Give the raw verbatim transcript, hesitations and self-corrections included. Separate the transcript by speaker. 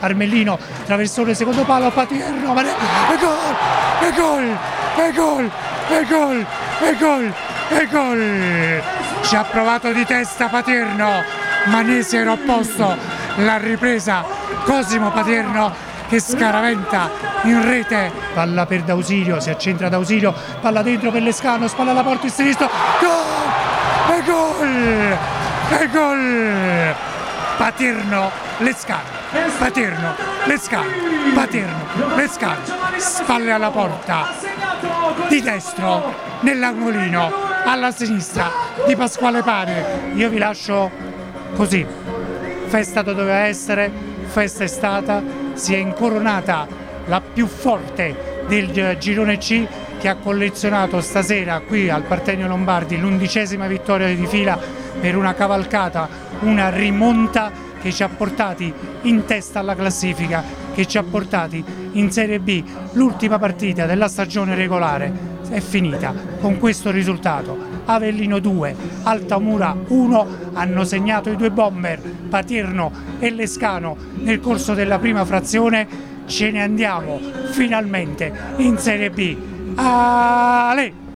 Speaker 1: Armellino, traversone secondo palo, Patierno, e gol, e gol, e gol, e gol, e gol, e gol, ci ha provato di testa Patierno, ma ne si era opposto, la ripresa Cosimo Patierno che scaraventa in rete, palla per D'Ausilio, si accentra D'Ausilio, palla dentro per Lescano, spalla alla porta il sinistro, gol, e gol, e gol, Patierno, Lescano, Patierno, Lescano, Patierno, Lescano, spalle alla porta, di destro, nell'angolino, alla sinistra di Pasquale Pane. Io vi lascio così, festa doveva essere, festa è stata, si è incoronata la più forte del girone C che ha collezionato stasera qui al Partenio Lombardi l'undicesima vittoria di fila per una cavalcata, una rimonta che ci ha portati in testa alla classifica, che ci ha portati in Serie B. L'ultima partita della stagione regolare è finita con questo risultato. Avellino due, Altamura uno, hanno segnato i due bomber Patierno e Lescano nel corso della prima frazione. Ce ne andiamo finalmente in Serie B. Ale!